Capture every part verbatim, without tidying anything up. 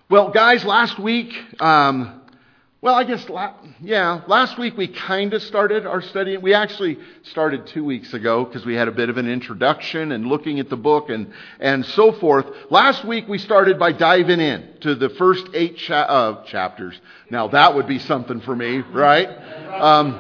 Well, guys, last week, um, well, I guess, la- yeah, last week we kind of started our study. We actually started two weeks ago because we had a bit of an introduction and looking at the book and, and so forth. Last week we started by diving in to the first eight cha- uh, chapters. Now, that would be something for me, right? Um,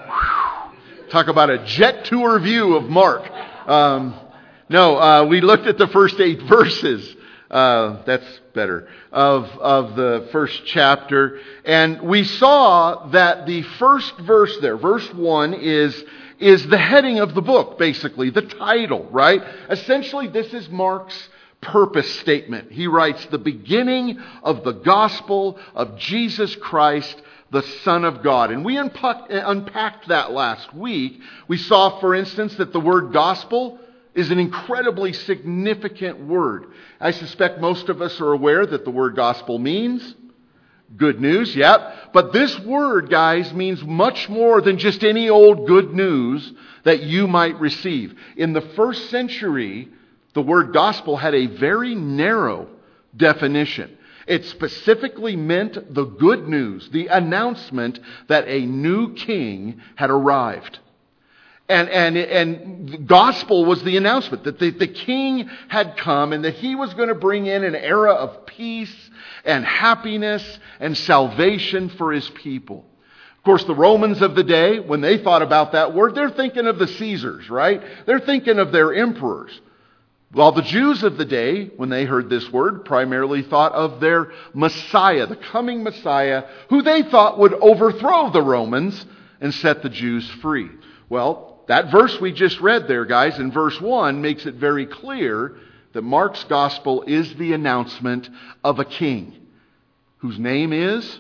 whew, talk about a jet tour view of Mark. Um, no, uh, we looked at the first eight verses. Uh, that's better, of, of the first chapter. And we saw that the first verse there, verse one, is, is the heading of the book, basically, the title, right? Essentially, this is Mark's purpose statement. He writes, the beginning of the gospel of Jesus Christ, the Son of God. And we unpacked, unpacked that last week. We saw, for instance, that the word gospel is an incredibly significant word. I suspect most of us are aware that the word gospel means good news, yep. But this word, guys, means much more than just any old good news that you might receive. In the first century, the word gospel had a very narrow definition. It specifically meant the good news, the announcement that a new king had arrived. And, and, and the gospel was the announcement that the, the king had come and that he was going to bring in an era of peace and happiness and salvation for his people. Of course, the Romans of the day, when they thought about that word, they're thinking of the Caesars, right? They're thinking of their emperors. While the Jews of the day, when they heard this word, primarily thought of their Messiah, the coming Messiah, who they thought would overthrow the Romans and set the Jews free. Well, that verse we just read there, guys, in verse one, makes it very clear that Mark's gospel is the announcement of a king whose name is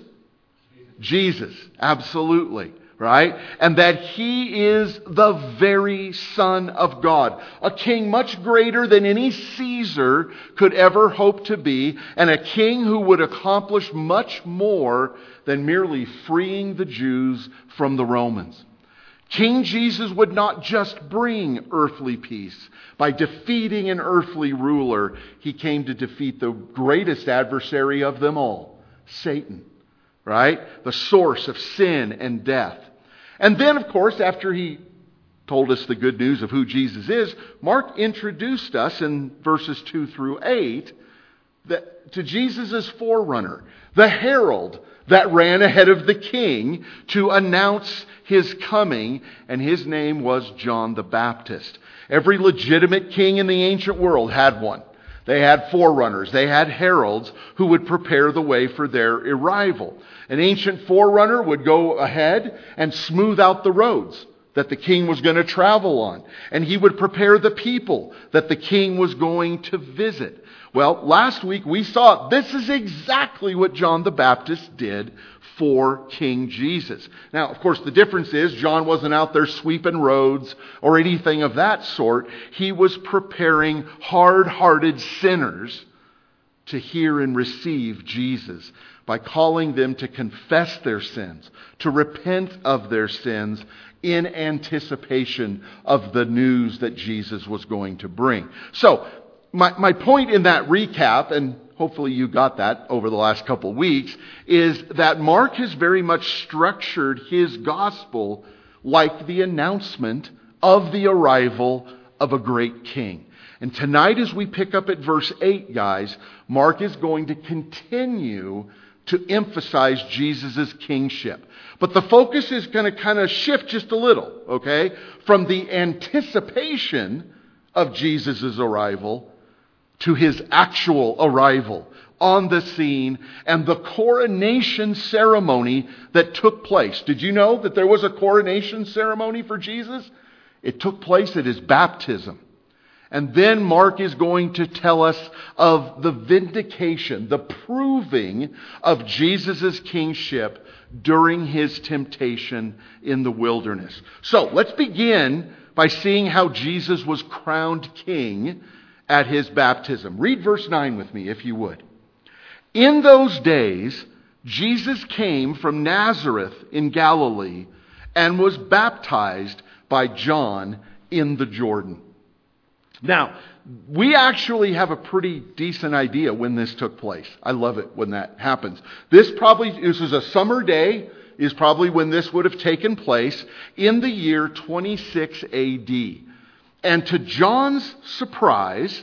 Jesus. Absolutely, right? And that he is the very Son of God. A king much greater than any Caesar could ever hope to be, and a king who would accomplish much more than merely freeing the Jews from the Romans. King Jesus would not just bring earthly peace. By defeating an earthly ruler, he came to defeat the greatest adversary of them all, Satan, right? The source of sin and death. And then, of course, after he told us the good news of who Jesus is, Mark introduced us in verses two through eight that, to Jesus' forerunner, the herald that ran ahead of the king to announce his coming, and his name was John the Baptist. Every legitimate king in the ancient world had one. They had forerunners. They had heralds who would prepare the way for their arrival. An ancient forerunner would go ahead and smooth out the roads that the king was going to travel on. And he would prepare the people that the king was going to visit. Well, last week we saw this is exactly what John the Baptist did for King Jesus. Now, of course, the difference is John wasn't out there sweeping roads or anything of that sort. He was preparing hard-hearted sinners to hear and receive Jesus by calling them to confess their sins, to repent of their sins in anticipation of the news that Jesus was going to bring. So, my, my point in that recap, and hopefully you got that over the last couple of weeks, is that Mark has very much structured his gospel like the announcement of the arrival of a great king. And tonight as we pick up at verse eight, guys, Mark is going to continue to emphasize Jesus' kingship. But the focus is going to kind of shift just a little, okay? From the anticipation of Jesus' arrival to his actual arrival on the scene and the coronation ceremony that took place. Did you know that there was a coronation ceremony for Jesus? It took place at his baptism. And then Mark is going to tell us of the vindication, the proving of Jesus' kingship during his temptation in the wilderness. So let's begin by seeing how Jesus was crowned king at his baptism. Read verse nine with me, if you would. In those days, Jesus came from Nazareth in Galilee and was baptized by John in the Jordan. Now, we actually have a pretty decent idea when this took place. I love it when that happens. This probably, this is a summer day, is probably when this would have taken place in the year twenty-six A D. And to John's surprise,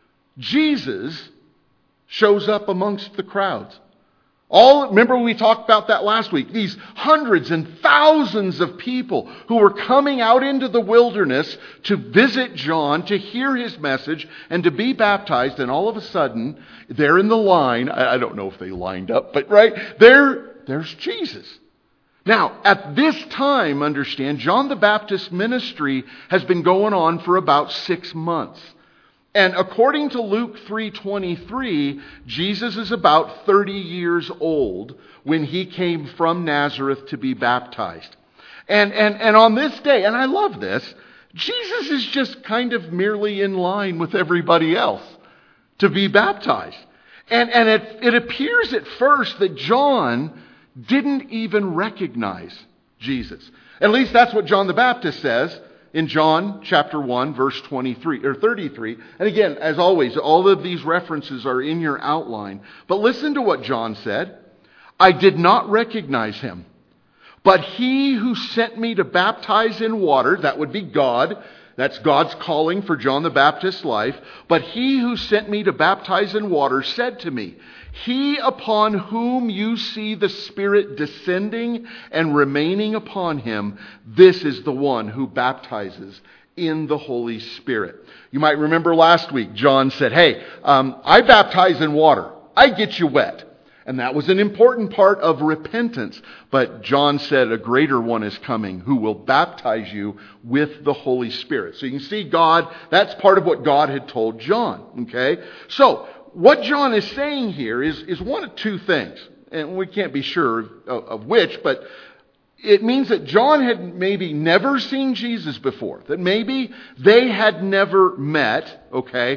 Jesus shows up amongst the crowds. All, remember we talked about that last week. These hundreds and thousands of people who were coming out into the wilderness to visit John, to hear his message, and to be baptized. And all of a sudden, they're in the line. I don't know if they lined up, but right there, there's Jesus. Now, at this time, understand, John the Baptist's ministry has been going on for about six months. And according to Luke three twenty-three, Jesus is about thirty years old when he came from Nazareth to be baptized. And, and, and on this day, and I love this, Jesus is just kind of merely in line with everybody else to be baptized. And, and it, it appears at first that John didn't even recognize Jesus. At least that's what John the Baptist says in John chapter one, verse twenty-three or thirty-three. And again, as always, all of these references are in your outline. But listen to what John said. I did not recognize him, but he who sent me to baptize in water, that would be God. That's God's calling for John the Baptist's life. But he who sent me to baptize in water said to me, he upon whom you see the Spirit descending and remaining upon him, this is the one who baptizes in the Holy Spirit. You might remember last week, John said, hey, um, I baptize in water. I get you wet. And that was an important part of repentance. But John said a greater one is coming who will baptize you with the Holy Spirit. So you can see God, that's part of what God had told John. Okay? So, what John is saying here is, is one of two things. And we can't be sure of, of which, but it means that John had maybe never seen Jesus before. That maybe they had never met, okay?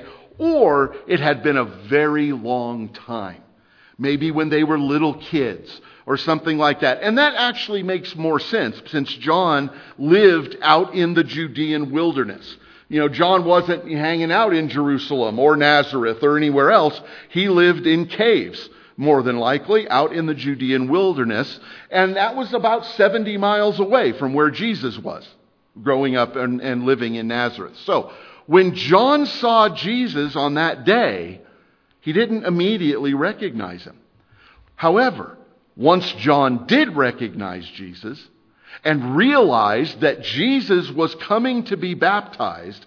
Or it had been a very long time. Maybe when they were little kids or something like that. And that actually makes more sense since John lived out in the Judean wilderness. You know, John wasn't hanging out in Jerusalem or Nazareth or anywhere else. He lived in caves, more than likely, out in the Judean wilderness. And that was about seventy miles away from where Jesus was, growing up and, and living in Nazareth. So, when John saw Jesus on that day, he didn't immediately recognize him. However, once John did recognize Jesus and realized that Jesus was coming to be baptized,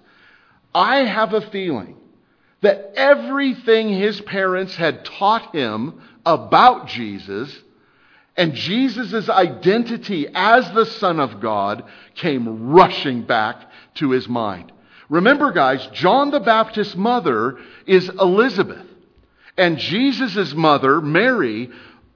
I have a feeling that everything his parents had taught him about Jesus and Jesus' identity as the Son of God came rushing back to his mind. Remember, guys, John the Baptist's mother is Elizabeth. And Jesus' mother, Mary,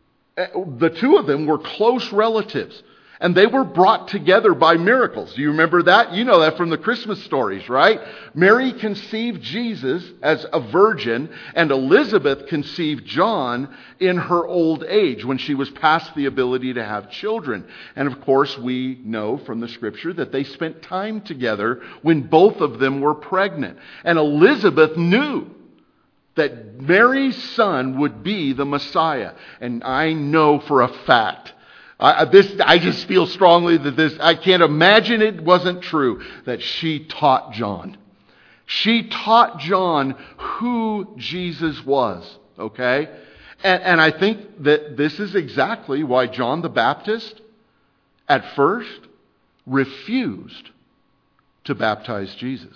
the two of them were close relatives. And they were brought together by miracles. Do you remember that? You know that from the Christmas stories, right? Mary conceived Jesus as a virgin, and Elizabeth conceived John in her old age when she was past the ability to have children. And of course, we know from the scripture that they spent time together when both of them were pregnant. And Elizabeth knew that Mary's son would be the Messiah. And I know for a fact, I, this, I just feel strongly that this, I can't imagine it wasn't true, that she taught John. She taught John who Jesus was, okay? And, and I think that this is exactly why John the Baptist, at first, refused to baptize Jesus.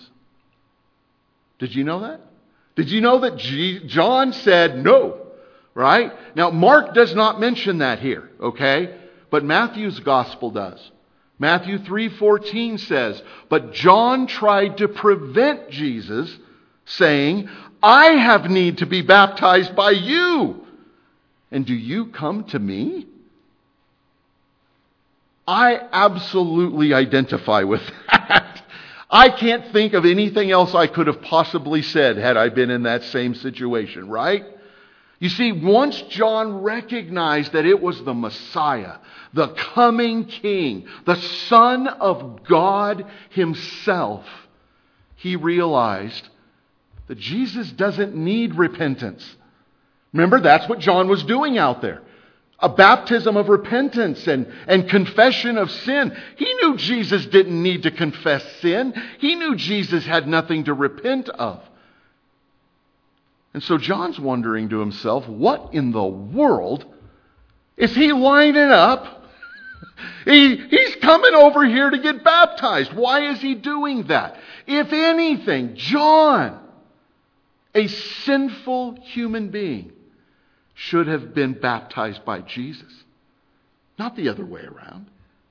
Did you know that? Did you know that G- John said no, right? Now, Mark does not mention that here, okay? But Matthew's gospel does. Matthew three fourteen says, but John tried to prevent Jesus, saying, I have need to be baptized by you, and do you come to me? I absolutely identify with that. I can't think of anything else I could have possibly said had I been in that same situation, right? You see, once John recognized that it was the Messiah, the coming King, the Son of God himself, he realized that Jesus doesn't need repentance. Remember, that's what John was doing out there. A baptism of repentance and, and confession of sin. He knew Jesus didn't need to confess sin. He knew Jesus had nothing to repent of. And so John's wondering to himself, what in the world is he lining up? he, he's coming over here to get baptized. Why is he doing that? If anything, John, a sinful human being, should have been baptized by Jesus, not the other way around.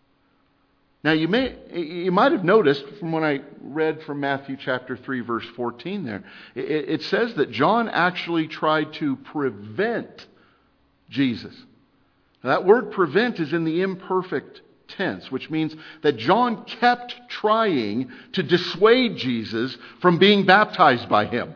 Now you may you might have noticed from when I read from Matthew chapter three verse fourteen there, it, it says that John actually tried to prevent Jesus. Now, that word prevent is in the imperfect tense, which means that John kept trying to dissuade Jesus from being baptized by him.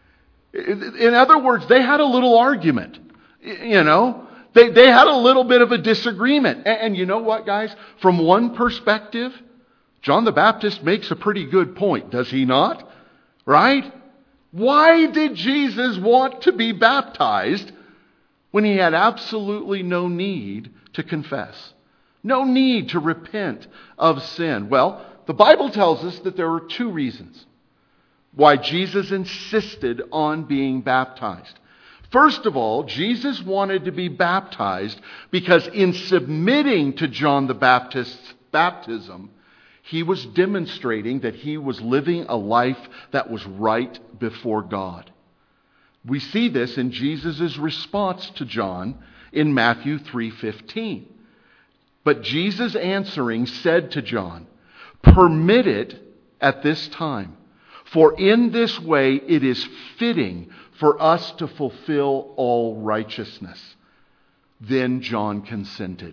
In other words, they had a little argument. You know, they, they had a little bit of a disagreement. And, and you know what, guys? From one perspective, John the Baptist makes a pretty good point, does he not? Right? Why did Jesus want to be baptized when he had absolutely no need to confess? No need to repent of sin? Well, the Bible tells us that there were two reasons why Jesus insisted on being baptized. First of all, Jesus wanted to be baptized because in submitting to John the Baptist's baptism, he was demonstrating that he was living a life that was right before God. We see this in Jesus' response to John in Matthew three fifteen. But Jesus answering said to John, "Permit it at this time, for in this way it is fitting for us to fulfill all righteousness." Then John consented.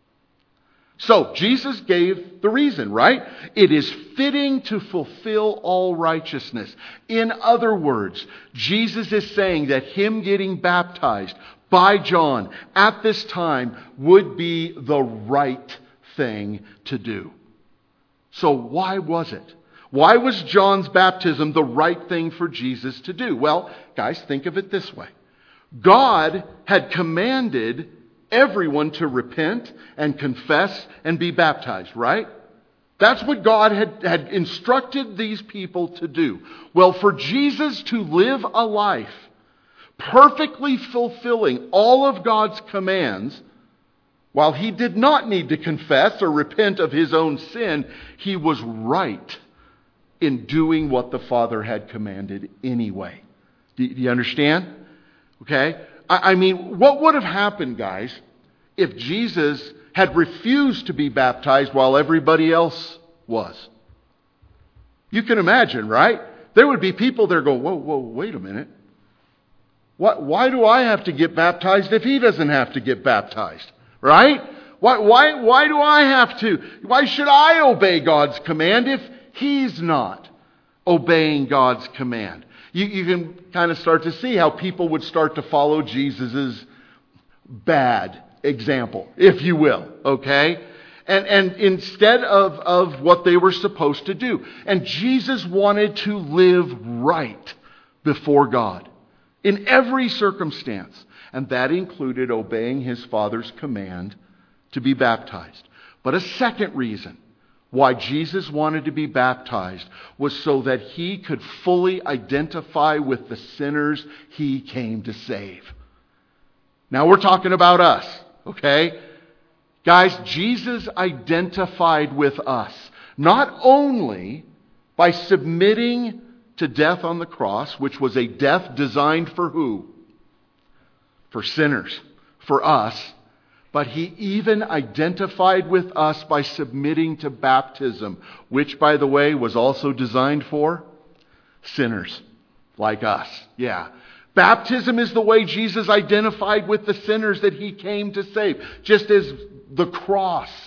So, Jesus gave the reason, right? It is fitting to fulfill all righteousness. In other words, Jesus is saying that him getting baptized by John at this time would be the right thing to do. So why was it? Why was John's baptism the right thing for Jesus to do? Well, guys, think of it this way. God had commanded everyone to repent and confess and be baptized, right? That's what God had, had instructed these people to do. Well, for Jesus to live a life perfectly fulfilling all of God's commands, while he did not need to confess or repent of his own sin, he was right in doing what the Father had commanded anyway. Do you understand? Okay? I, I mean, what would have happened, guys, if Jesus had refused to be baptized while everybody else was? You can imagine, right? There would be people there go, whoa, whoa, wait a minute. What, why do I have to get baptized if he doesn't have to get baptized? Right? Why, why, why do I have to? Why should I obey God's command if he's not obeying God's command? You, you can kind of start to see how people would start to follow Jesus' bad example, if you will, okay? And, and instead of, of what they were supposed to do. And Jesus wanted to live right before God in every circumstance. And that included obeying his Father's command to be baptized. But a second reason why Jesus wanted to be baptized was so that he could fully identify with the sinners he came to save. Now we're talking about us, okay? Guys, Jesus identified with us, not only by submitting to death on the cross, which was a death designed for who? For sinners, for us. But he even identified with us by submitting to baptism, which, by the way, was also designed for sinners like us. Yeah. Baptism is the way Jesus identified with the sinners that he came to save. Just as the cross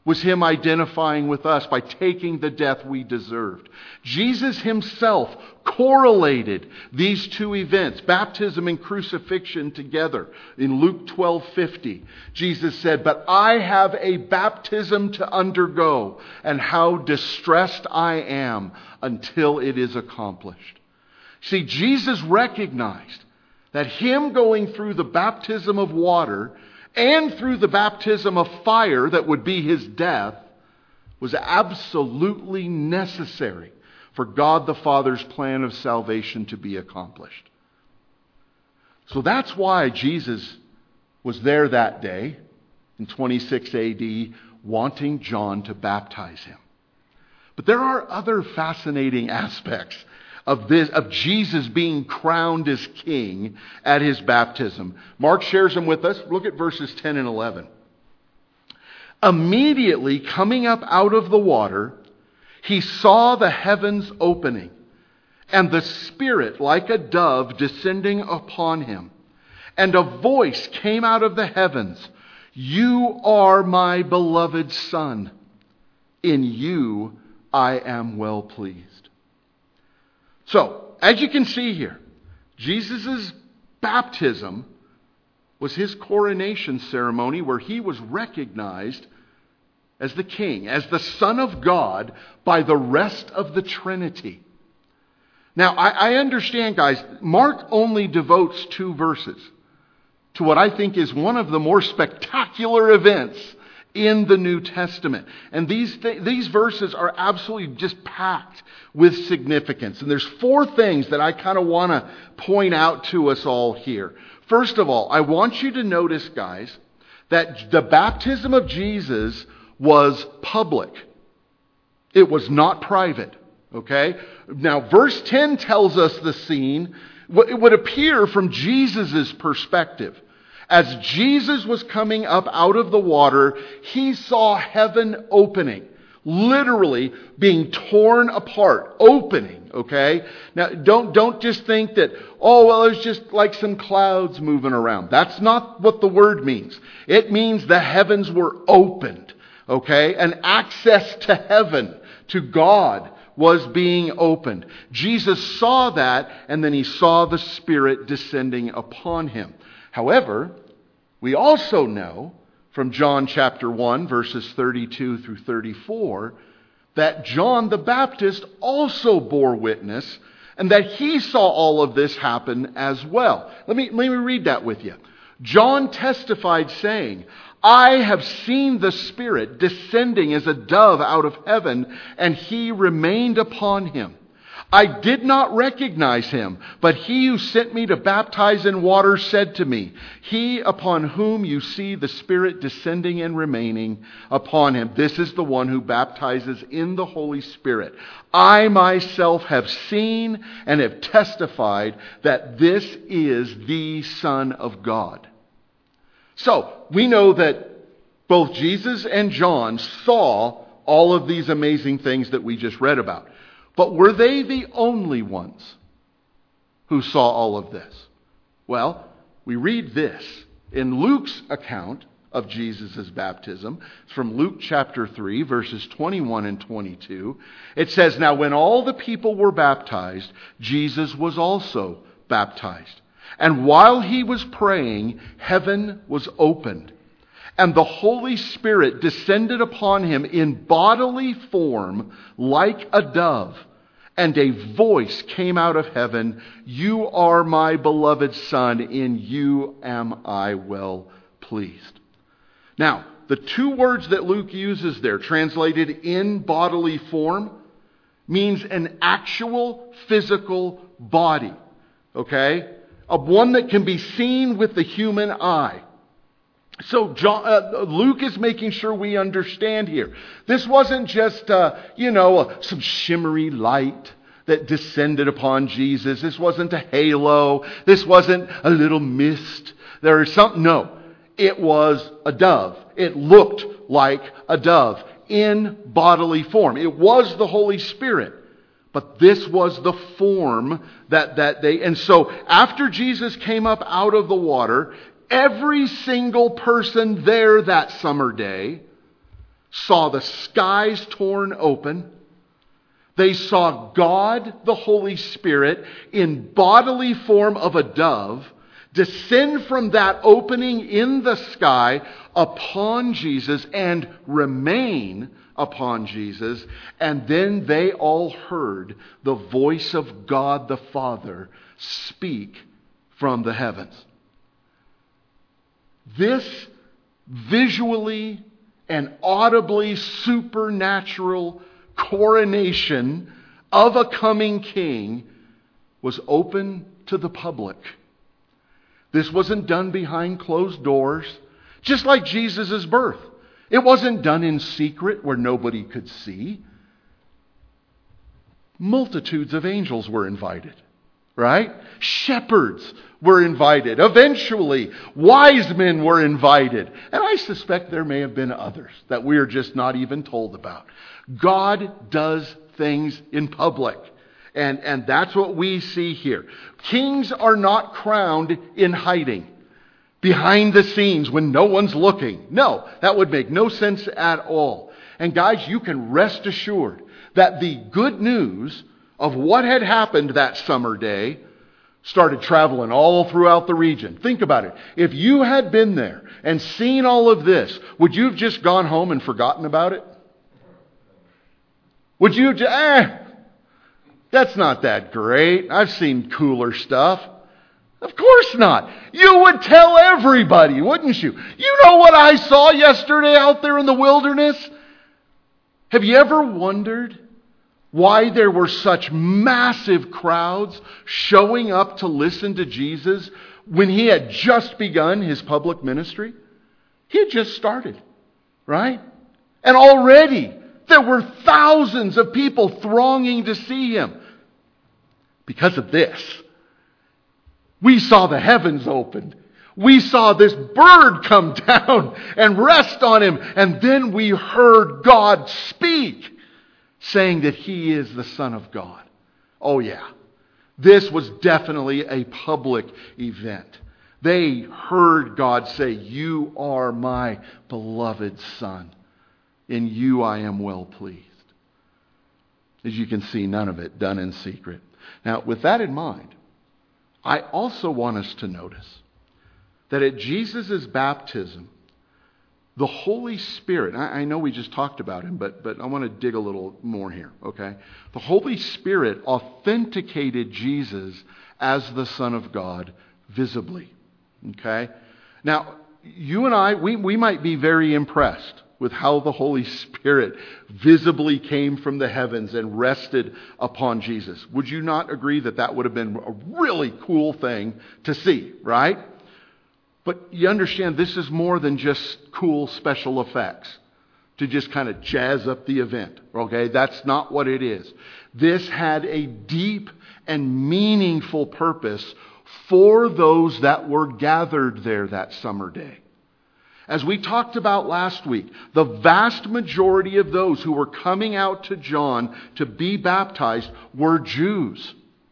was him identifying with us by taking the death we deserved. Jesus himself correlated these two events, baptism and crucifixion, together. In Luke twelve fifty, Jesus said, "But I have a baptism to undergo, and how distressed I am until it is accomplished." See, Jesus recognized that him going through the baptism of water and through the baptism of fire that would be his death was absolutely necessary for God the Father's plan of salvation to be accomplished. So that's why Jesus was there that day in twenty-six A D wanting John to baptize him. But there are other fascinating aspects of this, of Jesus being crowned as king at his baptism. Mark shares them with us. Look at verses ten and eleven. "Immediately coming up out of the water, he saw the heavens opening, and the Spirit like a dove descending upon him. And a voice came out of the heavens, 'You are my beloved Son. In you I am well pleased.'" So, as you can see here, Jesus' baptism was his coronation ceremony where he was recognized as the king, as the Son of God by the rest of the Trinity. Now, I, I understand, guys, Mark only devotes two verses to what I think is one of the more spectacular events in the New Testament. And these th- these verses are absolutely just packed with significance. And there's four things that I kind of want to point out to us all here. First of all, I want you to notice, guys, that the baptism of Jesus was public. It was not private. Okay? Now, verse ten tells us the scene. It would appear from Jesus' perspective. As Jesus was coming up out of the water, he saw heaven opening. Literally being torn apart. Opening, okay? Now, don't, don't just think that, oh, well, there's just like some clouds moving around. That's not what the word means. It means the heavens were opened, okay? And access to heaven, to God, was being opened. Jesus saw that, and then he saw the Spirit descending upon him. However, we also know from John chapter one, verses thirty-two through thirty-four, that John the Baptist also bore witness and that he saw all of this happen as well. Let me, let me read that with you. John testified saying, "I have seen the Spirit descending as a dove out of heaven, and he remained upon him. I did not recognize him, but he who sent me to baptize in water said to me, 'He upon whom you see the Spirit descending and remaining upon him, this is the one who baptizes in the Holy Spirit.' I myself have seen and have testified that this is the Son of God." So, we know that both Jesus and John saw all of these amazing things that we just read about. But were they the only ones who saw all of this? Well, we read this in Luke's account of Jesus' baptism. It's from Luke chapter three, verses twenty-one and twenty-two. It says, "Now when all the people were baptized, Jesus was also baptized. And while he was praying, heaven was opened. And the Holy Spirit descended upon him in bodily form like a dove. And a voice came out of heaven, 'You are my beloved Son, in you am I well pleased.'" Now, the two words that Luke uses there, translated in bodily form, means an actual physical body. Okay? A one that can be seen with the human eye. So John, uh, Luke is making sure we understand here. This wasn't just, uh, you know, uh, some shimmery light that descended upon Jesus. This wasn't a halo. This wasn't a little mist. There is something. No, it was a dove. It looked like a dove in bodily form. It was the Holy Spirit. But this was the form that, that they... And so after Jesus came up out of the water, every single person there that summer day saw the skies torn open. They saw God, the Holy Spirit, in bodily form of a dove, descend from that opening in the sky upon Jesus and remain upon Jesus. And then they all heard the voice of God the Father speak from the heavens. This visually and audibly supernatural coronation of a coming king was open to the public. This wasn't done behind closed doors, just like Jesus' birth. It wasn't done in secret where nobody could see. Multitudes of angels were invited, right? Shepherds were invited. Eventually, wise men were invited. And I suspect there may have been others that we are just not even told about. God does things in public. And, and that's what we see here. Kings are not crowned in hiding, behind the scenes when no one's looking. No, that would make no sense at all. And guys, you can rest assured that the good news of what had happened that summer day started traveling all throughout the region. Think about it. If you had been there and seen all of this, would you have just gone home and forgotten about it? Would you have just, eh, that's not that great. I've seen cooler stuff. Of course not. You would tell everybody, wouldn't you? You know what I saw yesterday out there in the wilderness? Have you ever wondered why there were such massive crowds showing up to listen to Jesus when he had just begun his public ministry? He had just started, right? And already there were thousands of people thronging to see him. Because of this, we saw the heavens opened. We saw this bird come down and rest on him. And then we heard God speak, saying that he is the Son of God. Oh yeah, this was definitely a public event. They heard God say, "You are my beloved Son. In you I am well pleased." As you can see, none of it done in secret. Now, with that in mind, I also want us to notice that at Jesus' baptism, the Holy Spirit, I, I know we just talked about him, but, but I want to dig a little more here, okay? The Holy Spirit authenticated Jesus as the Son of God visibly, okay? Now, you and I, we, we might be very impressed with how the Holy Spirit visibly came from the heavens and rested upon Jesus. Would you not agree that that would have been a really cool thing to see, right? But you understand this is more than just cool special effects to just kind of jazz up the event, okay? That's not what it is. This had a deep and meaningful purpose for those that were gathered there that summer day. As we talked about last week, the vast majority of those who were coming out to John to be baptized were Jews.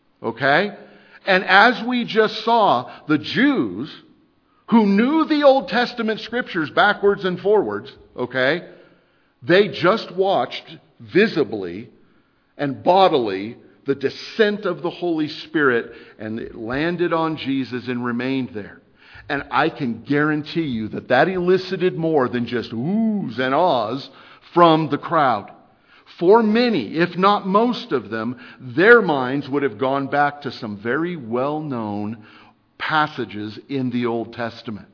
Okay? And as we just saw, the Jews who knew the Old Testament scriptures backwards and forwards, okay, they just watched visibly and bodily the descent of the Holy Spirit, and it landed on Jesus and remained there. And I can guarantee you that that elicited more than just oohs and ahs from the crowd. For many, if not most of them, their minds would have gone back to some very well-known passages in the Old Testament,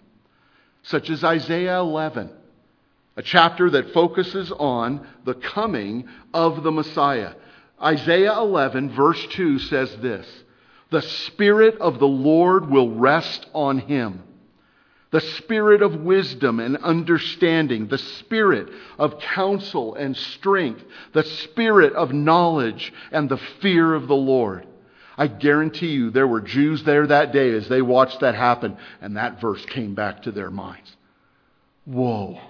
such as Isaiah eleven, a chapter that focuses on the coming of the Messiah. Isaiah eleven, verse two says this: "The Spirit of the Lord will rest on him, the Spirit of wisdom and understanding, the Spirit of counsel and strength, the Spirit of knowledge and the fear of the Lord." I guarantee you there were Jews there that day as they watched that happen, and that verse came back to their minds. Whoa.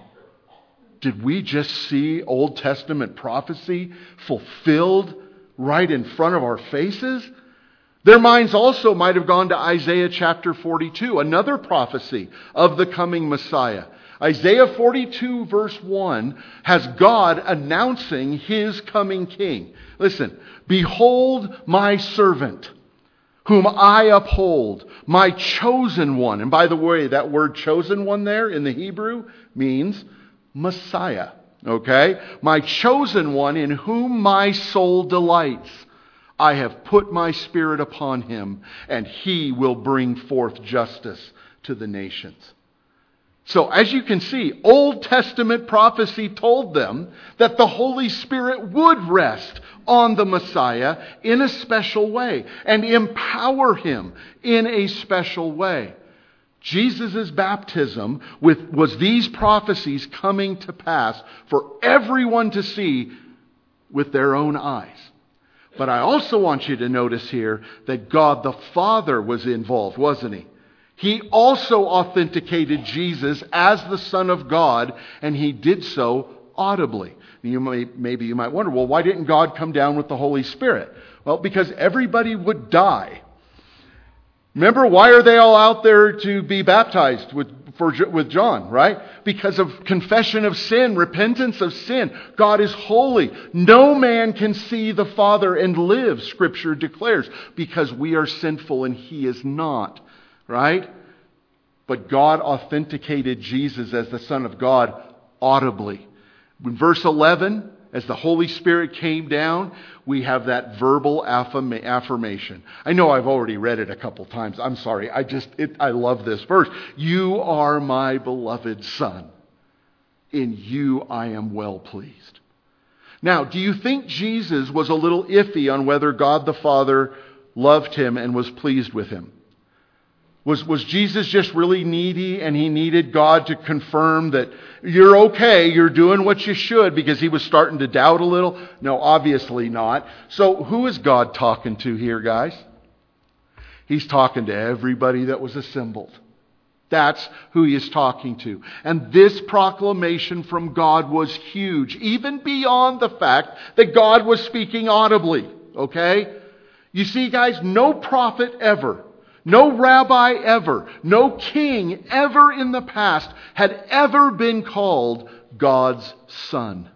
Did we just see Old Testament prophecy fulfilled right in front of our faces? Their minds also might have gone to Isaiah chapter forty-two, another prophecy of the coming Messiah. Isaiah forty-two verse one has God announcing His coming king. Listen, behold my servant, whom I uphold, my chosen one. And by the way, that word chosen one there in the Hebrew means Messiah. Okay? My chosen one in whom my soul delights. I have put my spirit upon him, and he will bring forth justice to the nations. So as you can see, Old Testament prophecy told them that the Holy Spirit would rest on the Messiah in a special way and empower him in a special way. Jesus' baptism with, was these prophecies coming to pass for everyone to see with their own eyes. But I also want you to notice here that God the Father was involved, wasn't He? He also authenticated Jesus as the Son of God, and He did so audibly. You may, maybe you might wonder, well, why didn't God come down with the Holy Spirit? Well, because everybody would die. Remember, why are they all out there to be baptized with, for, with John, right? Because of confession of sin, repentance of sin. God is holy. No man can see the Father and live, Scripture declares, because we are sinful and He is not. Right? But God authenticated Jesus as the Son of God audibly. In verse eleven, as the Holy Spirit came down, we have that verbal affirma- affirmation. I know I've already read it a couple times. I'm sorry. I just, it, I love this verse. You are my beloved Son. In you I am well pleased. Now, do you think Jesus was a little iffy on whether God the Father loved him and was pleased with him? Was, was Jesus just really needy and he needed God to confirm that you're okay, you're doing what you should, because he was starting to doubt a little? No, obviously not. So who is God talking to here, guys? He's talking to everybody that was assembled. That's who he is talking to. And this proclamation from God was huge, even beyond the fact that God was speaking audibly. Okay? You see, guys, no prophet ever, no rabbi ever, no king ever in the past had ever been called God's son.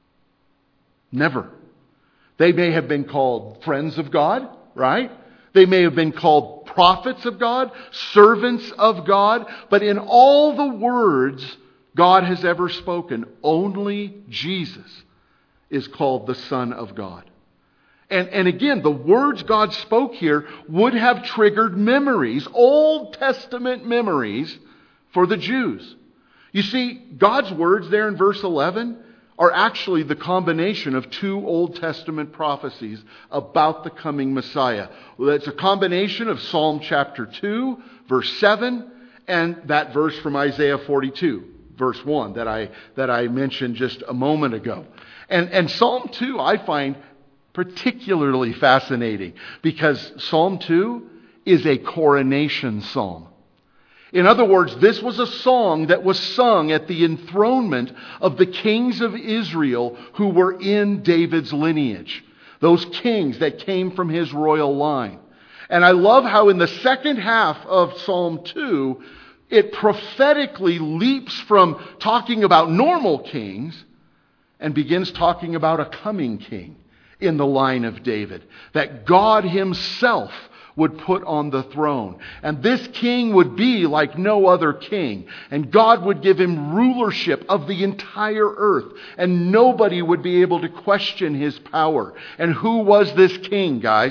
Never. They may have been called friends of God, right? They may have been called prophets of God, servants of God, but in all the words God has ever spoken, only Jesus is called the Son of God. And, and again, the words God spoke here would have triggered memories, Old Testament memories for the Jews. You see, God's words there in verse eleven are actually the combination of two Old Testament prophecies about the coming Messiah. Well, it's a combination of Psalm chapter two, verse seven, and that verse from Isaiah forty-two, verse one, that I, that I mentioned just a moment ago. And, and Psalm two, I find particularly fascinating because Psalm two is a coronation psalm. In other words, this was a song that was sung at the enthronement of the kings of Israel who were in David's lineage. Those kings that came from his royal line. And I love how in the second half of Psalm two, it prophetically leaps from talking about normal kings and begins talking about a coming king in the line of David, that God himself would put on the throne. And this king would be like no other king. And God would give him rulership of the entire earth. And nobody would be able to question his power. And who was this king, guys?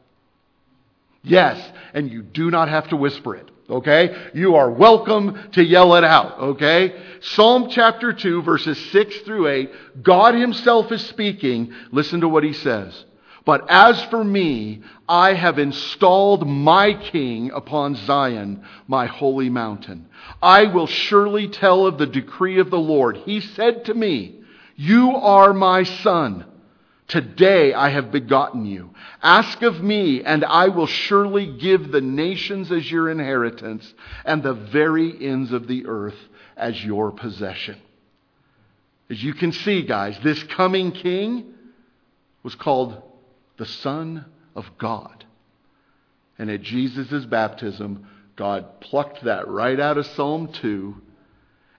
Yes, and you do not have to whisper it. Okay? You are welcome to yell it out. Okay? Psalm chapter two, verses six through eight, God himself is speaking. Listen to what he says. But as for me, I have installed my king upon Zion, my holy mountain. I will surely tell of the decree of the Lord. He said to me, you are my son. Today I have begotten you. Ask of me, and I will surely give the nations as your inheritance, and the very ends of the earth as your possession. As you can see, guys, this coming king was called the Son of God. And at Jesus' baptism, God plucked that right out of Psalm two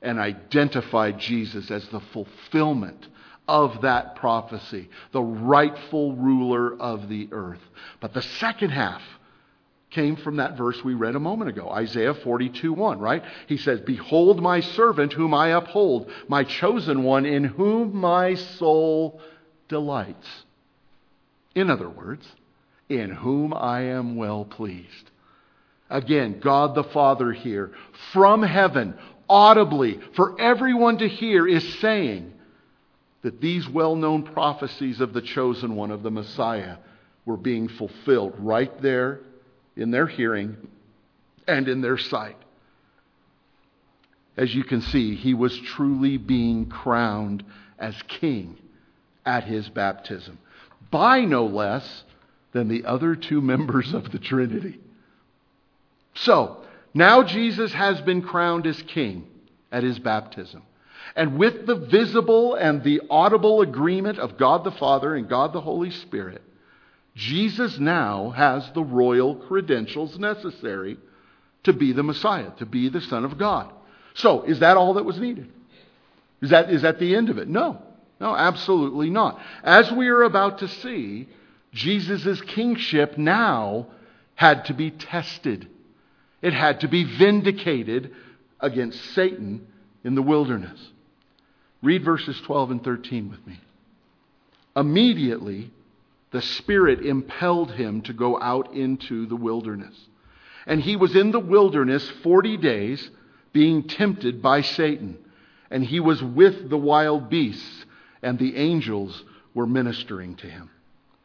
and identified Jesus as the fulfillment of that prophecy, the rightful ruler of the earth. But the second half came from that verse we read a moment ago, Isaiah forty-two one, right? He says, "Behold my servant whom I uphold, my chosen one in whom my soul delights." In other words, in whom I am well pleased. Again, God the Father here, from heaven, audibly, for everyone to hear, is saying that these well-known prophecies of the chosen one, of the Messiah, were being fulfilled right there in their hearing and in their sight. As you can see, he was truly being crowned as king at his baptism, by no less than the other two members of the Trinity. So, now Jesus has been crowned as king at his baptism. And with the visible and the audible agreement of God the Father and God the Holy Spirit, Jesus now has the royal credentials necessary to be the Messiah, to be the Son of God. So, is that all that was needed? Is that, is that the end of it? No. No, absolutely not. As we are about to see, Jesus' kingship now had to be tested. It had to be vindicated against Satan in the wilderness. Read verses twelve and thirteen with me. Immediately, the Spirit impelled him to go out into the wilderness. And he was in the wilderness forty days, being tempted by Satan. And he was with the wild beasts, and the angels were ministering to him.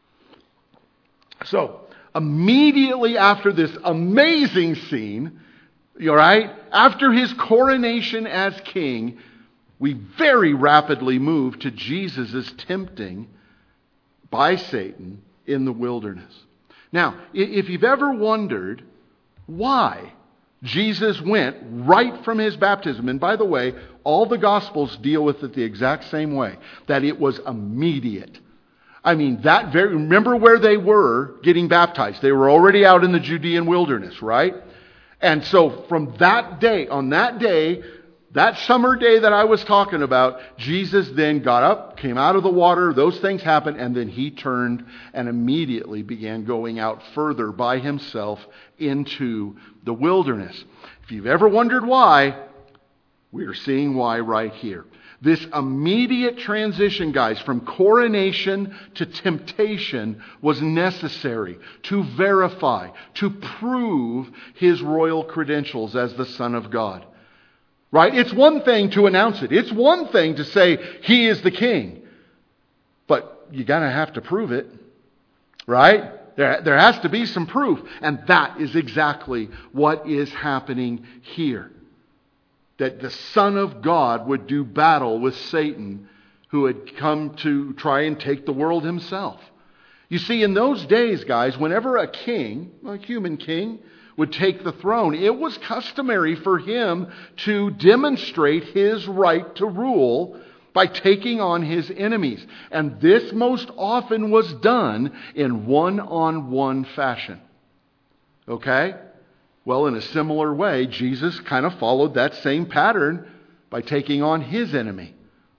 So, immediately after this amazing scene, all right, after his coronation as king, we very rapidly move to Jesus' tempting by Satan in the wilderness. Now, if you've ever wondered why Jesus went right from his baptism, and by the way, all the Gospels deal with it the exact same way, that it was immediate. I mean, that very, remember where they were getting baptized. They were already out in the Judean wilderness, right? And so from that day, on that day, that summer day that I was talking about, Jesus then got up, came out of the water, those things happened, and then he turned and immediately began going out further by himself into the wilderness. If you've ever wondered why, we are seeing why right here. This immediate transition, guys, from coronation to temptation was necessary to verify, to prove his royal credentials as the Son of God. Right? It's one thing to announce it. It's one thing to say he is the king. But you're going to have to prove it. Right? There, there has to be some proof. And that is exactly what is happening here. That the Son of God would do battle with Satan, who had come to try and take the world himself. You see, in those days, guys, whenever a king, a human king, would take the throne, it was customary for him to demonstrate his right to rule by taking on his enemies. And this most often was done in one-on-one fashion. Okay? Well, in a similar way, Jesus kind of followed that same pattern by taking on his enemy,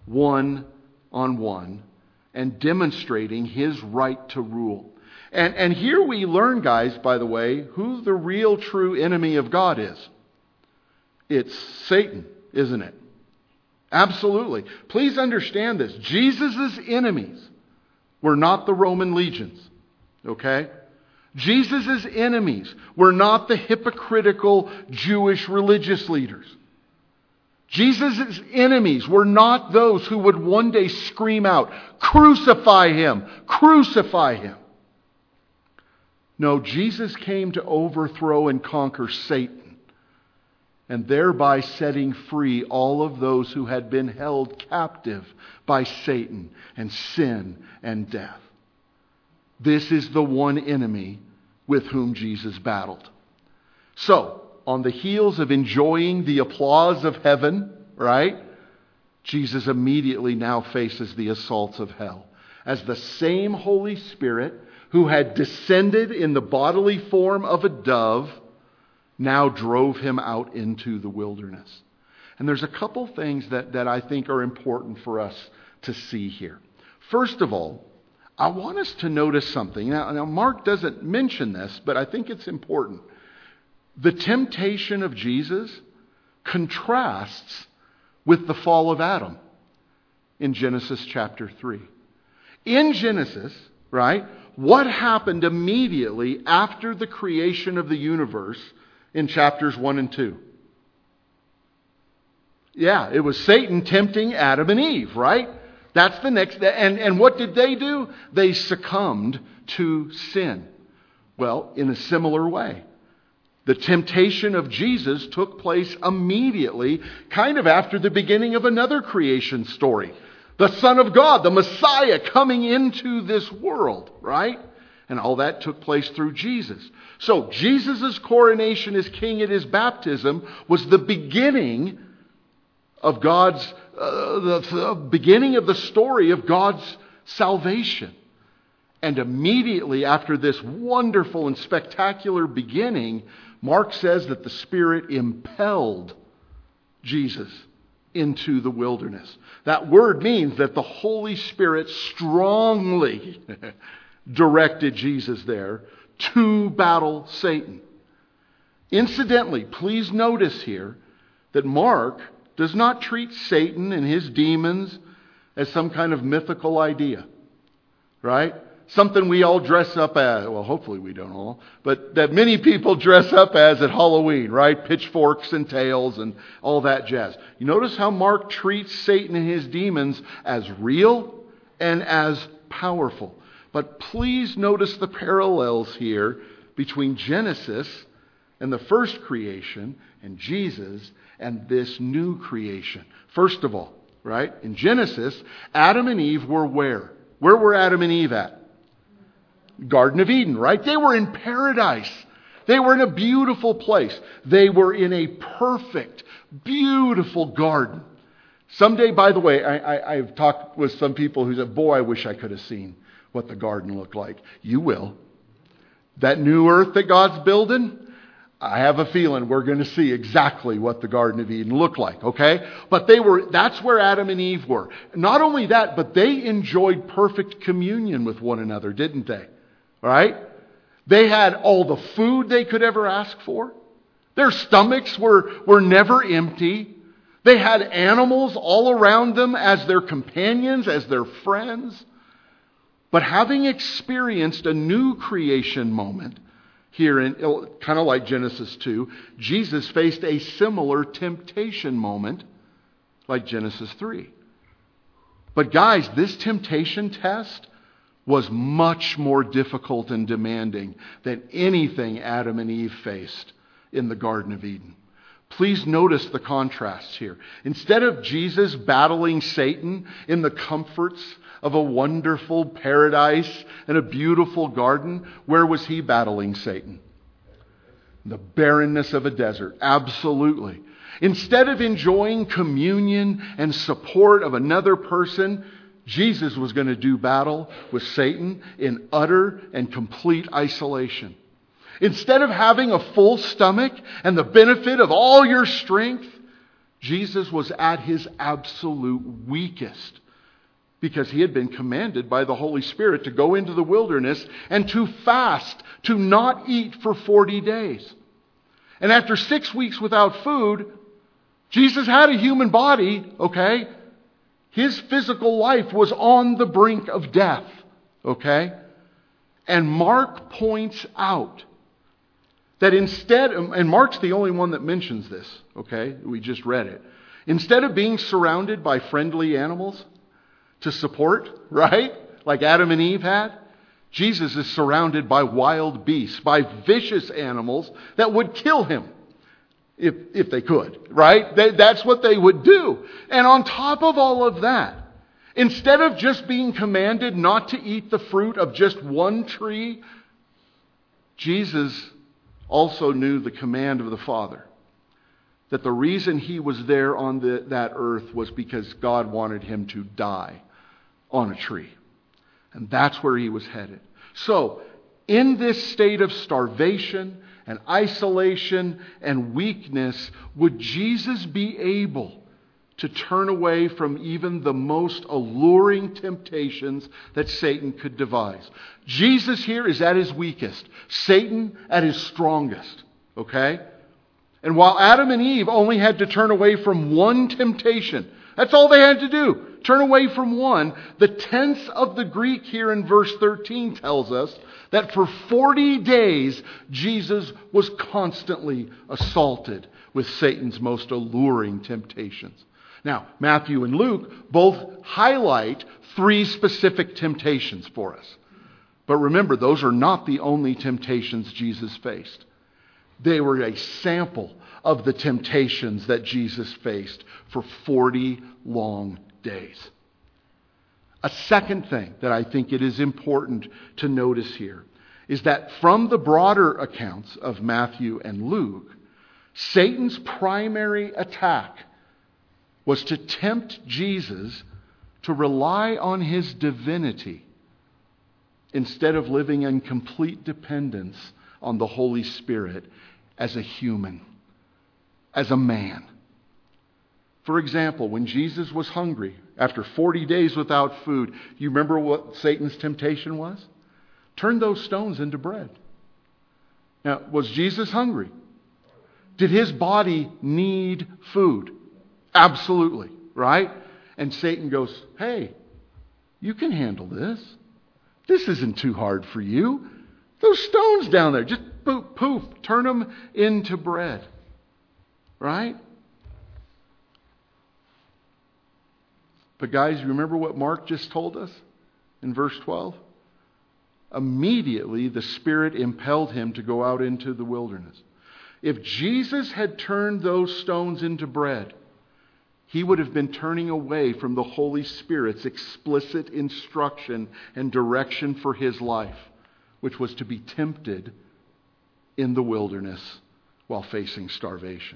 one-on-one, and demonstrating his right to rule. And, and here we learn, guys, by the way, who the real true enemy of God is. It's Satan, isn't it? Absolutely. Please understand this. Jesus' enemies were not the Roman legions. Okay? Jesus' enemies were not the hypocritical Jewish religious leaders. Jesus' enemies were not those who would one day scream out, "Crucify him! Crucify him!" No, Jesus came to overthrow and conquer Satan, and thereby setting free all of those who had been held captive by Satan and sin and death. This is the one enemy with whom Jesus battled. So, on the heels of enjoying the applause of heaven, right, Jesus immediately now faces the assaults of hell. As the same Holy Spirit who had descended in the bodily form of a dove now drove him out into the wilderness. And there's a couple things that, that I think are important for us to see here. First of all, I want us to notice something. Now, now, Mark doesn't mention this, but I think it's important. The temptation of Jesus contrasts with the fall of Adam in Genesis chapter three. In Genesis, right, what happened immediately after the creation of the universe in chapters one and two? Yeah, it was Satan tempting Adam and Eve, right? That's the next. And, and what did they do? They succumbed to sin. Well, in a similar way, the temptation of Jesus took place immediately, kind of after the beginning of another creation story. The Son of God, the Messiah, coming into this world, right? And all that took place through Jesus. So, Jesus' coronation as king at his baptism was the beginning of God's, uh, the, the beginning of the story of God's salvation. And immediately after this wonderful and spectacular beginning, Mark says that the Spirit impelled Jesus into the wilderness. That word means that the Holy Spirit strongly directed Jesus there to battle Satan. Incidentally, please notice here that Mark does not treat Satan and his demons as some kind of mythical idea, right? Something we all dress up as. Well, hopefully we don't all, but that many people dress up as at Halloween, right? Pitchforks and tails and all that jazz. You notice how Mark treats Satan and his demons as real and as powerful. But please notice the parallels here between Genesis and the first creation and Jesus and this new creation. First of all, right? In Genesis, Adam and Eve were where? Where were Adam and Eve at? Garden of Eden, right? They were in paradise. They were in a beautiful place. They were in a perfect, beautiful garden. Someday, by the way, I, I, I've talked with some people who said, boy, I wish I could have seen what the garden looked like. You will. That new earth that God's building, I have a feeling we're going to see exactly what the Garden of Eden looked like, okay? But they were, that's where Adam and Eve were. Not only that, but they enjoyed perfect communion with one another, didn't they? Right? They had all the food they could ever ask for. Their stomachs were, were never empty. They had animals all around them as their companions, as their friends. But having experienced a new creation moment, here in kind of like Genesis two, Jesus faced a similar temptation moment like Genesis three. But guys, this temptation test was much more difficult and demanding than anything Adam and Eve faced in the Garden of Eden. Please notice the contrasts here. Instead of Jesus battling Satan in the comforts of a wonderful paradise and a beautiful garden, where was he battling Satan? The barrenness of a desert. Absolutely. Instead of enjoying communion and support of another person, Jesus was going to do battle with Satan in utter and complete isolation. Instead of having a full stomach and the benefit of all your strength, Jesus was at his absolute weakest, because he had been commanded by the Holy Spirit to go into the wilderness and to fast, to not eat for forty days. And after six weeks without food, Jesus had a human body, okay? His physical life was on the brink of death, okay? And Mark points out that instead, and Mark's the only one that mentions this, okay? We just read it. Instead of being surrounded by friendly animals to support, right? Like Adam and Eve had, Jesus is surrounded by wild beasts, by vicious animals that would kill him if, if they could, right? That, that's what they would do. And on top of all of that, instead of just being commanded not to eat the fruit of just one tree, Jesus also knew the command of the Father. That the reason he was there on the, that earth was because God wanted him to die on a tree. And that's where he was headed. So, in this state of starvation and isolation and weakness, would Jesus be able to turn away from even the most alluring temptations that Satan could devise? Jesus here is at his weakest. Satan at his strongest. Okay? And while Adam and Eve only had to turn away from one temptation, that's all they had to do. Turn away from one. The tense of the Greek here in verse thirteen tells us that for forty days, Jesus was constantly assaulted with Satan's most alluring temptations. Now, Matthew and Luke both highlight three specific temptations for us. But remember, those are not the only temptations Jesus faced. They were a sample of the temptations that Jesus faced for forty long days. A second thing that I think it is important to notice here is that from the broader accounts of Matthew and Luke, Satan's primary attack was to tempt Jesus to rely on his divinity instead of living in complete dependence on the Holy Spirit as a human, as a man. For example, when Jesus was hungry, after forty days without food, you remember what Satan's temptation was? Turn those stones into bread. Now, was Jesus hungry? Did his body need food? Absolutely, right? And Satan goes, hey, you can handle this. This isn't too hard for you. Those stones down there, just poof, poof, turn them into bread. Right? But guys, remember what Mark just told us in verse twelve? Immediately the Spirit impelled him to go out into the wilderness. If Jesus had turned those stones into bread, he would have been turning away from the Holy Spirit's explicit instruction and direction for his life, which was to be tempted in the wilderness while facing starvation.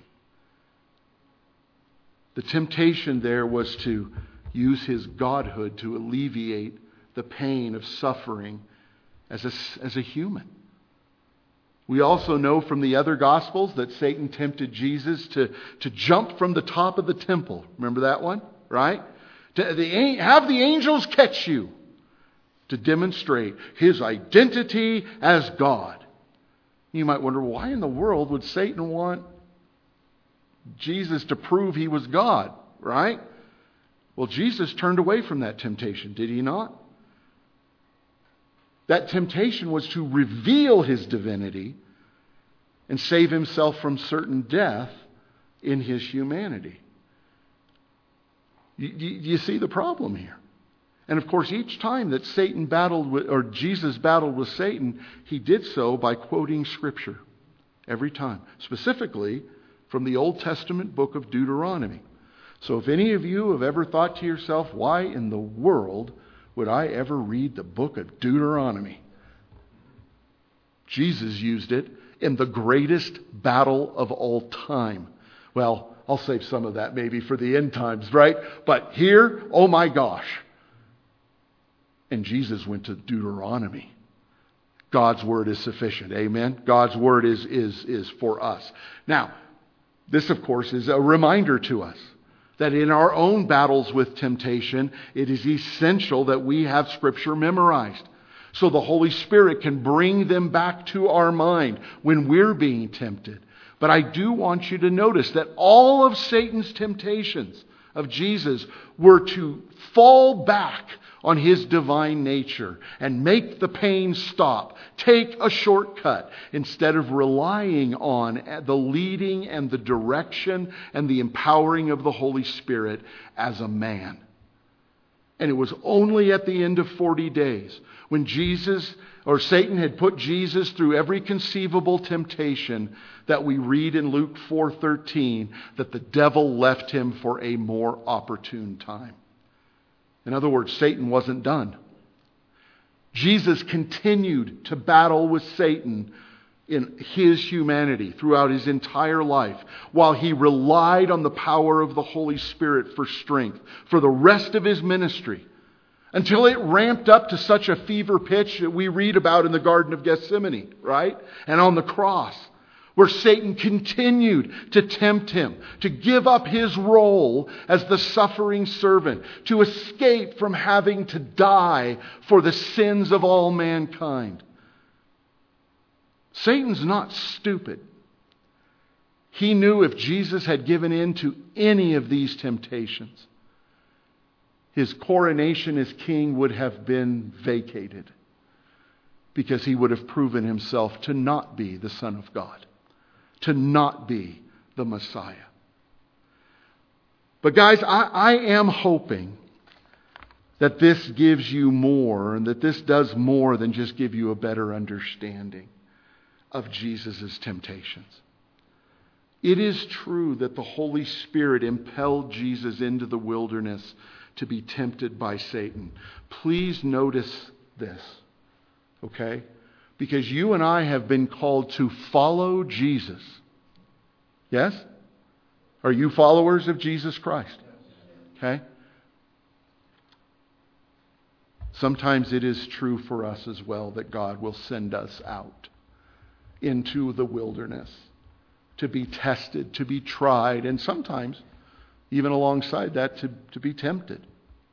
The temptation there was to use his godhood to alleviate the pain of suffering as a, as a human. We also know from the other Gospels that Satan tempted Jesus to, to jump from the top of the temple. Remember that one? Right? To the, have the angels catch you, to demonstrate his identity as God. You might wonder, why in the world would Satan want Jesus to prove he was God? Right? Well, Jesus turned away from that temptation, did he not? That temptation was to reveal his divinity and save himself from certain death in his humanity. You, you, you see the problem here? And of course, each time that Satan battled with, or Jesus battled with Satan, he did so by quoting Scripture. Every time. Specifically from the Old Testament book of Deuteronomy. So if any of you have ever thought to yourself, why in the world would I ever read the book of Deuteronomy? Jesus used it in the greatest battle of all time. Well, I'll save some of that maybe for the end times, right? But here, oh my gosh. And Jesus went to Deuteronomy. God's word is sufficient. Amen? God's word is, is, is for us. Now, this of course is a reminder to us that in our own battles with temptation, it is essential that we have Scripture memorized, so the Holy Spirit can bring them back to our mind when we're being tempted. But I do want you to notice that all of Satan's temptations of Jesus were to fall back on his divine nature and make the pain stop. Take a shortcut instead of relying on the leading and the direction and the empowering of the Holy Spirit as a man. And it was only at the end of forty days when Jesus or Satan had put Jesus through every conceivable temptation that we read in Luke four thirteen that the devil left him for a more opportune time. In other words, Satan wasn't done. Jesus continued to battle with Satan in his humanity throughout his entire life, while he relied on the power of the Holy Spirit for strength for the rest of his ministry, until it ramped up to such a fever pitch that we read about in the Garden of Gethsemane, right? And on the cross. where Satan continued to tempt him, to give up his role as the suffering servant, to escape from having to die for the sins of all mankind. Satan's not stupid. He knew if Jesus had given in to any of these temptations, his coronation as king would have been vacated, because he would have proven himself to not be the Son of God, to not be the Messiah. But guys, I, I am hoping that this gives you more, and that this does more than just give you a better understanding of Jesus' temptations. It is true that the Holy Spirit impelled Jesus into the wilderness to be tempted by Satan. Please notice this. Okay? Because you and I have been called to follow Jesus. Yes? Are you followers of Jesus Christ? Okay? Sometimes it is true for us as well that God will send us out into the wilderness to be tested, to be tried, and sometimes, even alongside that, to, to be tempted.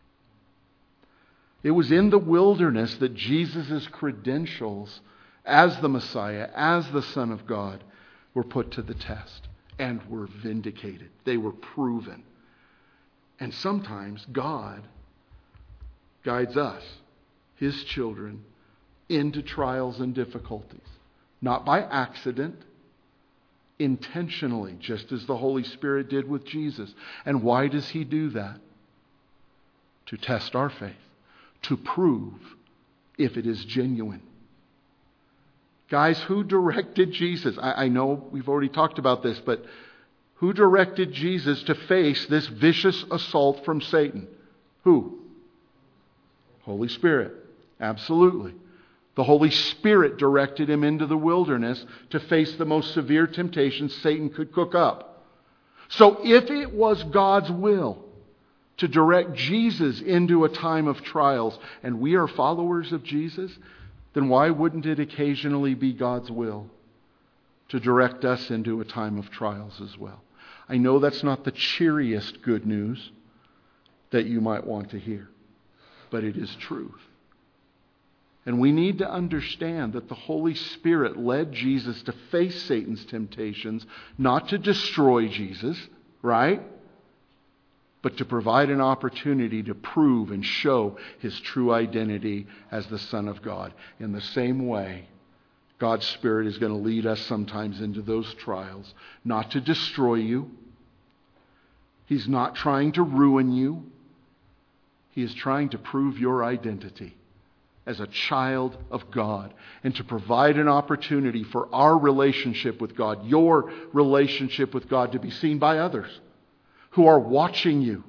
It was in the wilderness that Jesus' credentials as the Messiah, as the Son of God, were put to the test and were vindicated. They were proven. And sometimes God guides us, His children, into trials and difficulties. Not by accident, intentionally, just as the Holy Spirit did with Jesus. And why does He do that? To test our faith. To prove if it is genuine. Guys, who directed Jesus? I, I know we've already talked about this, but who directed Jesus to face this vicious assault from Satan? Who? Holy Spirit. Absolutely. The Holy Spirit directed him into the wilderness to face the most severe temptations Satan could cook up. So if it was God's will to direct Jesus into a time of trials, and we are followers of Jesus, then why wouldn't it occasionally be God's will to direct us into a time of trials as well? I know that's not the cheeriest good news that you might want to hear, but it is truth. And we need to understand that the Holy Spirit led Jesus to face Satan's temptations, not to destroy Jesus, right? But to provide an opportunity to prove and show His true identity as the Son of God. In the same way, God's Spirit is going to lead us sometimes into those trials, not to destroy you. He's not trying to ruin you. He is trying to prove your identity as a child of God, and to provide an opportunity for our relationship with God, your relationship with God, to be seen by others who are watching you.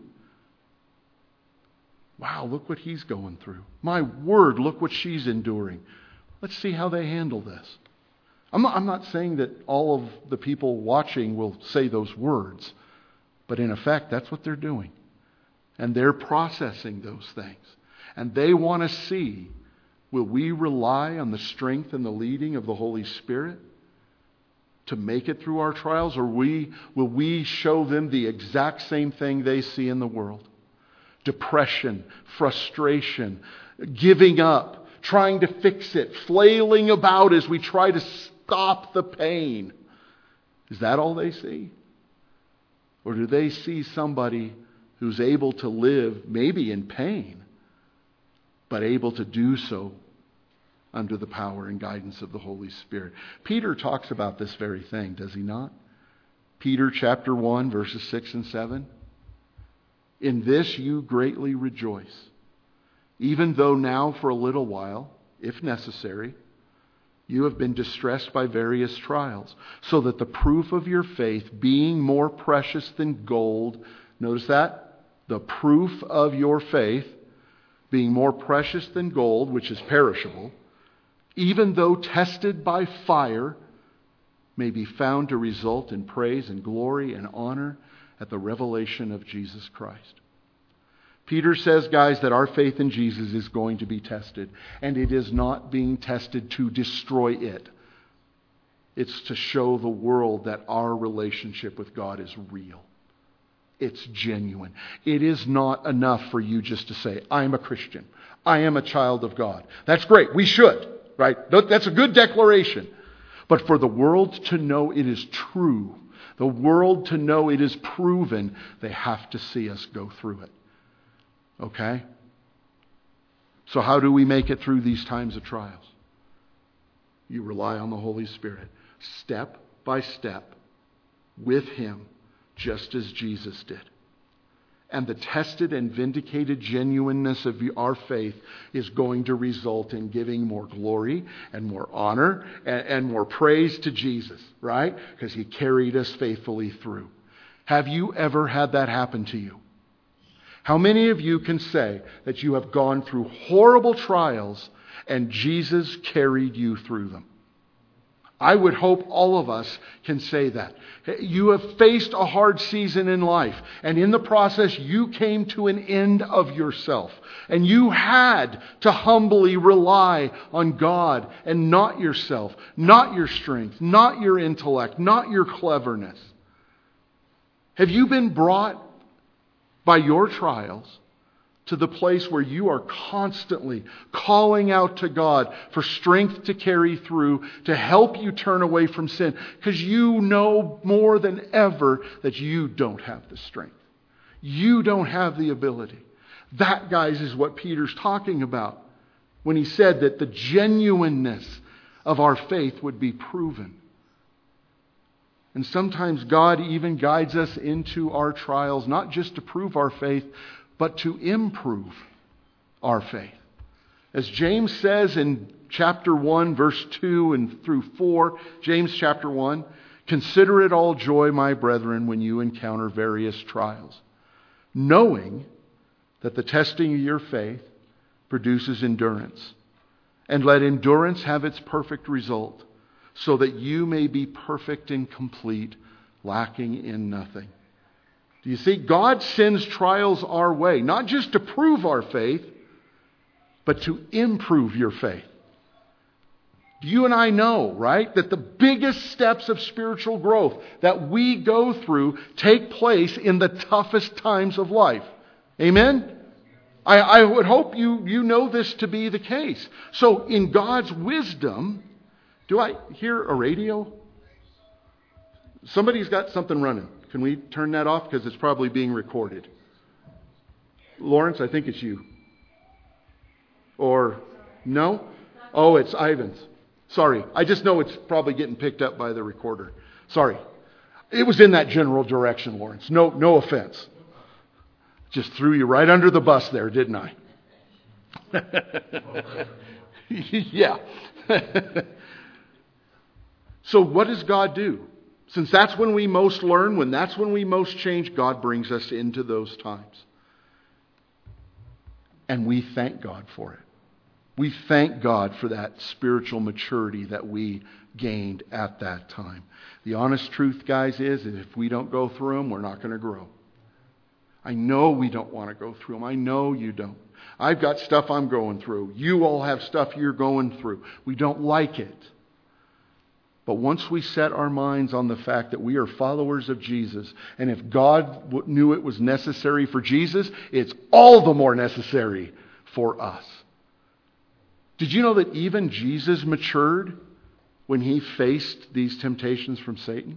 Wow, look what he's going through. My word, look what she's enduring. Let's see how they handle this. I'm not, I'm not saying that all of the people watching will say those words, but in effect, that's what they're doing. And they're processing those things. And they want to see, will we rely on the strength and the leading of the Holy Spirit to make it through our trials? Or we, will we show them the exact same thing they see in the world? Depression, frustration, giving up, trying to fix it, flailing about as we try to stop the pain. Is that all they see? Or do they see somebody who's able to live maybe in pain, but able to do so under the power and guidance of the Holy Spirit? Peter talks about this very thing, does he not? Peter chapter one, verses six and seven. In this you greatly rejoice, even though now for a little while, if necessary, you have been distressed by various trials, so that the proof of your faith, being more precious than gold, notice that? The proof of your faith, being more precious than gold, which is perishable, even though tested by fire, may be found to result in praise and glory and honor at the revelation of Jesus Christ. Peter says, guys, that our faith in Jesus is going to be tested, and it is not being tested to destroy it. It's to show the world that our relationship with God is real. It's genuine. It is not enough for you just to say, I am a Christian. I am a child of God. That's great. We should, right? That's a good declaration. But for the world to know it is true, the world to know it is proven, they have to see us go through it. Okay? So how do we make it through these times of trials? You rely on the Holy Spirit. Step by step with Him, just as Jesus did. And the tested and vindicated genuineness of our faith is going to result in giving more glory and more honor and, and more praise to Jesus, right? Because He carried us faithfully through. Have you ever had that happen to you? How many of you can say that you have gone through horrible trials and Jesus carried you through them? I would hope all of us can say that. You have faced a hard season in life, and in the process you came to an end of yourself. And you had to humbly rely on God and not yourself, not your strength, not your intellect, not your cleverness. Have you been brought by your trials to the place where you are constantly calling out to God for strength to carry through, to help you turn away from sin, because you know more than ever that you don't have the strength. You don't have the ability. That, guys, is what Peter's talking about when he said that the genuineness of our faith would be proven. And sometimes God even guides us into our trials, not just to prove our faith, but to improve our faith. As James says in chapter one, verse two and through four, James chapter one, consider it all joy, my brethren, when you encounter various trials, knowing that the testing of your faith produces endurance. And let endurance have its perfect result, so that you may be perfect and complete, lacking in nothing. Do you see? God sends trials our way, not just to prove our faith, but to improve your faith. You and I know, right, that the biggest steps of spiritual growth that we go through take place in the toughest times of life. Amen? I, I would hope you, you know this to be the case. So in God's wisdom, do I hear a radio? Somebody's got something running. Can we turn that off? Because it's probably being recorded. Lawrence, I think it's you. Or, no? Oh, it's Ivan's. Sorry. I just know it's probably getting picked up by the recorder. Sorry. It was in that general direction, Lawrence. No, no offense. Just threw you right under the bus there, didn't I? Yeah. So what does God do? Since that's when we most learn, when that's when we most change, God brings us into those times. And we thank God for it. We thank God for that spiritual maturity that we gained at that time. The honest truth, guys, is that if we don't go through them, we're not going to grow. I know we don't want to go through them. I know you don't. I've got stuff I'm going through. You all have stuff you're going through. We don't like it. But once we set our minds on the fact that we are followers of Jesus, and if God knew it was necessary for Jesus, it's all the more necessary for us. Did you know that even Jesus matured when He faced these temptations from Satan?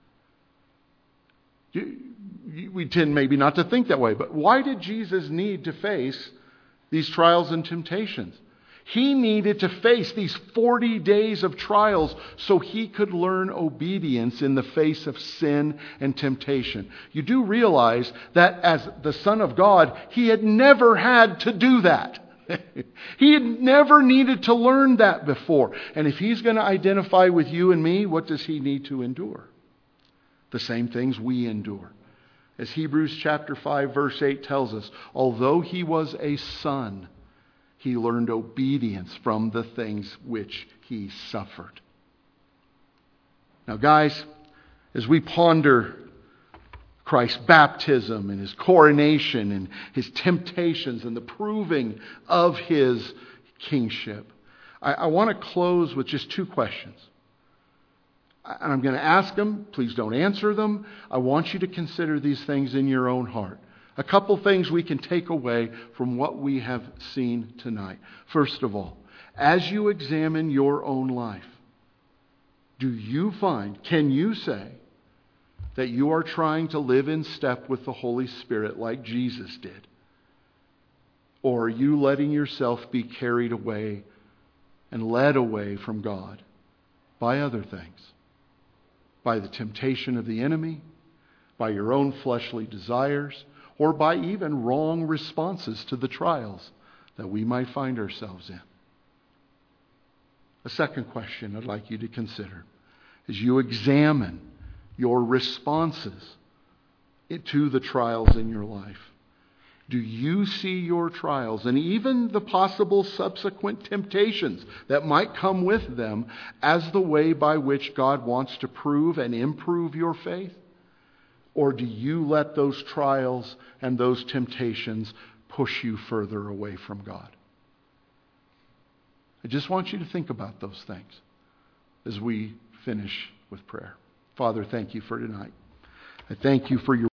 We tend maybe not to think that way, but why did Jesus need to face these trials and temptations? He needed to face these forty days of trials so He could learn obedience in the face of sin and temptation. You do realize that as the Son of God, He had never had to do that. He had never needed to learn that before. And if He's going to identify with you and me, what does He need to endure? The same things we endure. As Hebrews chapter five verse eight tells us, although He was a son, He learned obedience from the things which He suffered. Now, guys, as we ponder Christ's baptism and His coronation and His temptations and the proving of His kingship, I, I want to close with just two questions. And I'm going to ask them. Please don't answer them. I want you to consider these things in your own heart. A couple things we can take away from what we have seen tonight. First of all, as you examine your own life, do you find, can you say, that you are trying to live in step with the Holy Spirit like Jesus did? Or are you letting yourself be carried away and led away from God by other things? By the temptation of the enemy, by your own fleshly desires, or by even wrong responses to the trials that we might find ourselves in. A second question I'd like you to consider as you examine your responses to the trials in your life. Do you see your trials and even the possible subsequent temptations that might come with them as the way by which God wants to prove and improve your faith? Or do you let those trials and those temptations push you further away from God? I just want you to think about those things as we finish with prayer. Father, thank you for tonight. I thank you for your